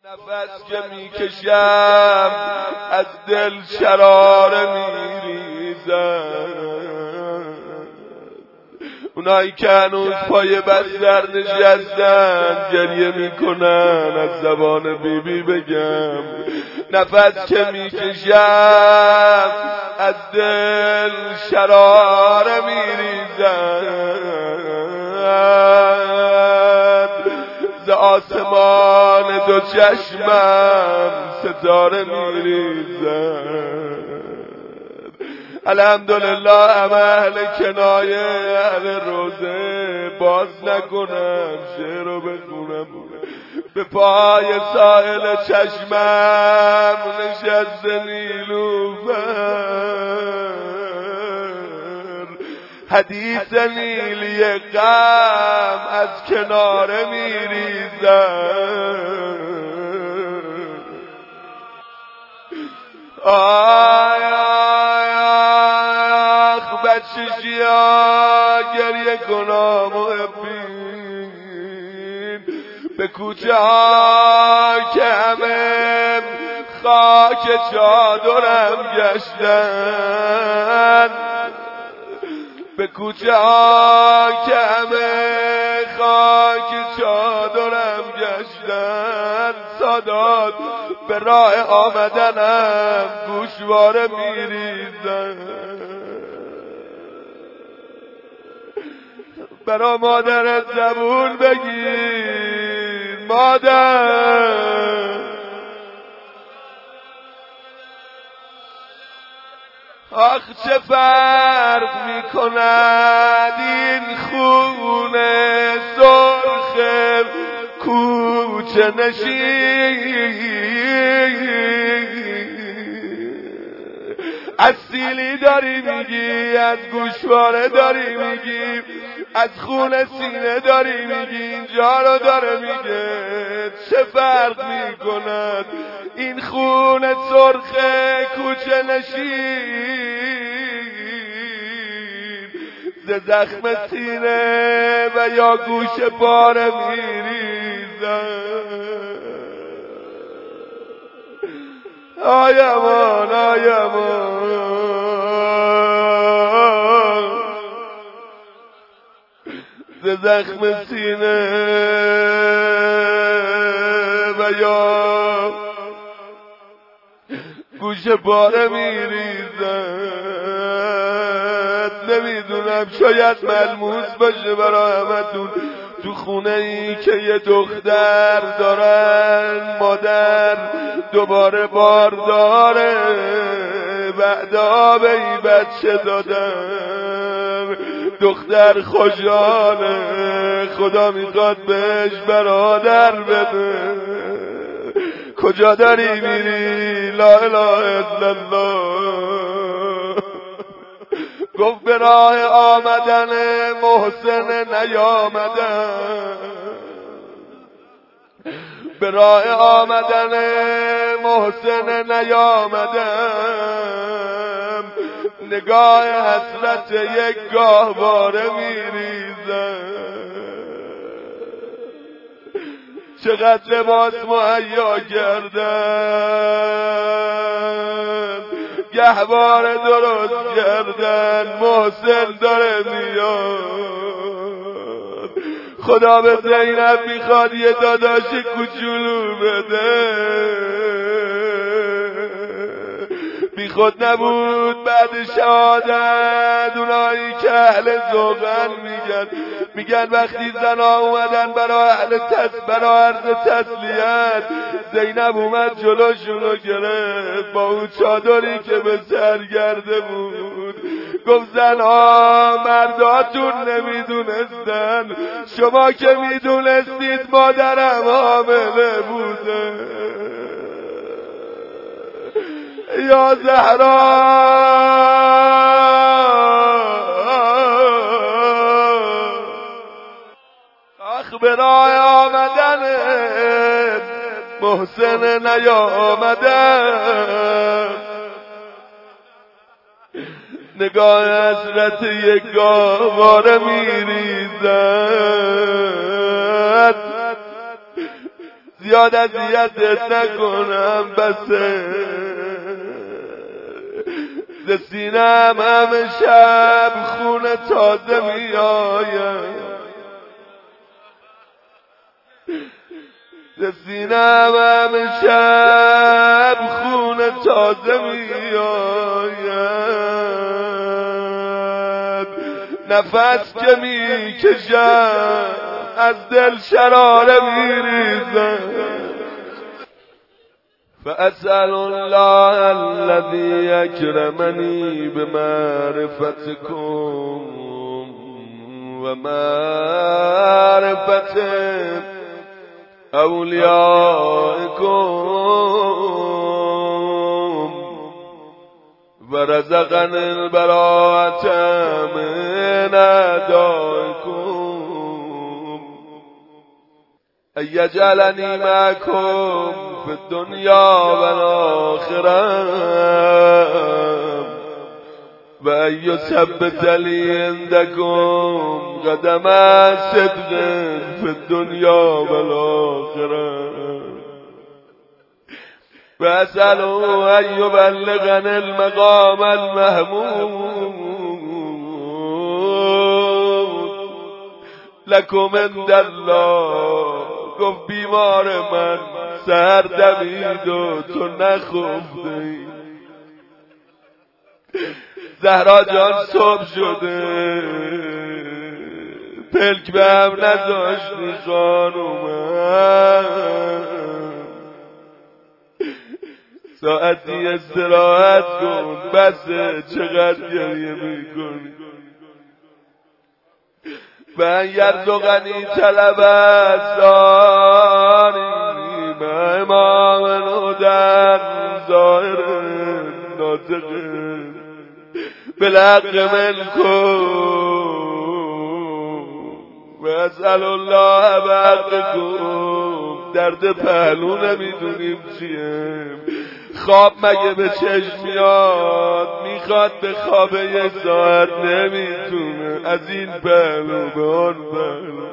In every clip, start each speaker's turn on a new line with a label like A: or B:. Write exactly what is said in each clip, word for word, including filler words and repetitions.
A: نفس که میکشم از دل شراره میریزم. اونایی که هنوز پای بستر نشستن گریه میکنن از زبان بیبی بگم نفس که میکشم از دل شراره میریزم. ز آسمان دو چشمم ستاره میریزم. الحمدلله همه اهل کنایه اهل روزه باز نکنم شعر رو بخونم به پای ساحل چشمم نشسته نیلوفر حدیث نیلی غم از کناره میریزم. آی آی آخ بچشیا گریه کنم محبین به کوچه ها که همه خاک چادرم گشتن به کوچه ها که همه خاک چادرم گشتن سادات به راه آمدنم گوشواره میریزن. برا مادرت زبون بگیر مادر آخ چه فرق میکند این خونه سرخ کوچه نشین. از سیلی داری میگی از گوشواره داری میگی از خون سینه داری میگی اینجا رو داره میگه چه فرق میکند این خون سرخ کوچه نشین ز زخم سینه و یا گوش پاره میریزن. آی امان آی امان ز زخم سینه و یا گوش پاره میریزد. نمیدونم شاید ملموس باشه برای همتون تو خونه ای که یه دختر دارن مادر دوباره بار داره بعد آب ای بچه دادم دختر خوشحاله خدا میخواد بهش برادر بده. کجا داری میری لا اله الا الله گفت به راه آمدن محسن نیامدم به راه آمدن محسن نیامدم نگاه حسرت یک گاهواره میریزم. چقدر لباس مهیا کردن گهواره درست کردن محسن داره میاد خدا به زینب میخواد یه داداش کوچولو بده بی خود نبود بعد شهادت اونایی که اهل ذوقن میگن میگن وقتی زنا اومدن برای اهل تس برای عرض تسلیت زینب اومد جلوشونو گرفت با اون چادری که به سر گرده بود گفت زنها مرداتون نمیدونستن شما که میدونستید مادرم حامله بوده. یا زهرا آخ به راه آمدن محسن نیامدن نگاه حسرت یک گاهواره میریزد زیاد اذیتت نکنم بسه، ز سینه‌ام همه شب خون تازه می آید، ز سینه‌ام همه شب خون تازه می آید، نفس که می کشم از دل شراره می ریزم. فأسأل الله الذي أكرمني بمعرفتكم ومعرفة أوليائكم ورزقني البراءة من أعدائكم أن يجعلني معكم في الدنيا والآخرة وأن يثبت لي عندكم قدم صدق في الدنيا والآخرة وأسأله أن يبلغني المقام المحمود لكم عند الله. گفت بیمار من سر دمید و تو نخفتی، زهرا جان صبح شده پلک به هم نذاشتی خانومم، ساعتی استراحت کن بسه چقدر گریه میکنی. من یرزقنی طلبت داری به امام نودن ظاهر ناطق بالحق منکم و اسأل الله بحقکم. درد پهلو نمیدونیم چیه، خواب مگه به چشم میاد، میخواد به خواب یه ساعت نمیتونه، از این پهلو به آن پهلو.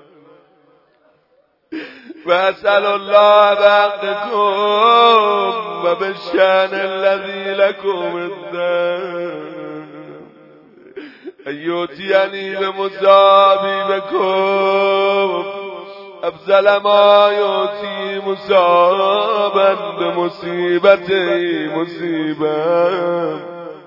A: و اسأل الله بحقکم و به شأن الذی لکم الدم ایوتینی به مصابی بکم افضل ما یوتی مصابا به مصیبت مصیبت.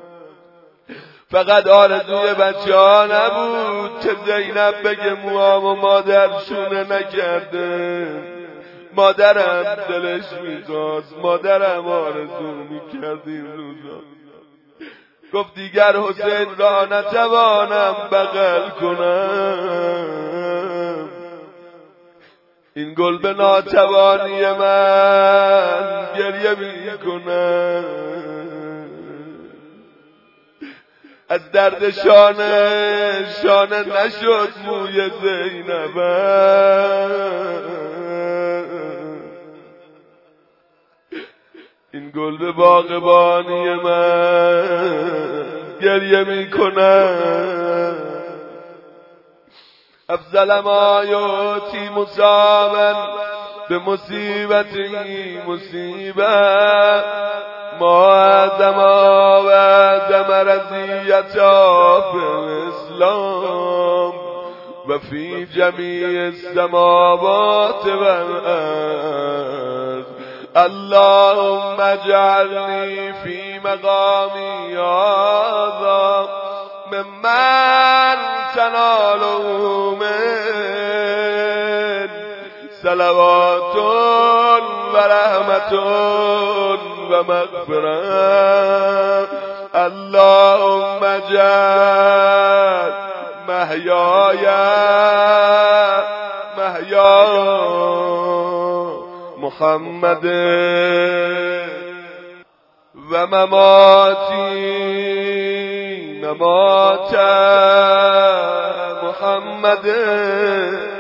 A: فقط آرزوی بچه ها نبود که زینب بگه موام و مادرشونه نکرده، مادرم دلش میخواست، مادرم آرزو میکرد این روزا. گفت دیگر حسین را نتوانم بغل کنم، این گل به ناتوانی من گریه میکنم، از درد شانه شانه نشد موی زینبم، این گل به باغبانی من گریه میکنم. افضل ما یوتی مصابا به مصیبتی مصیبت ما عدم و عدم رضیتا فی الاسلام و فی جمیع السماوات و الارض. اللهم اجعلنی فی مقامی هذا ممن تناله من صلوات و رحمت و مغفرت. اللهم اجعل محیای محیا محمد و مماتی ممات محمد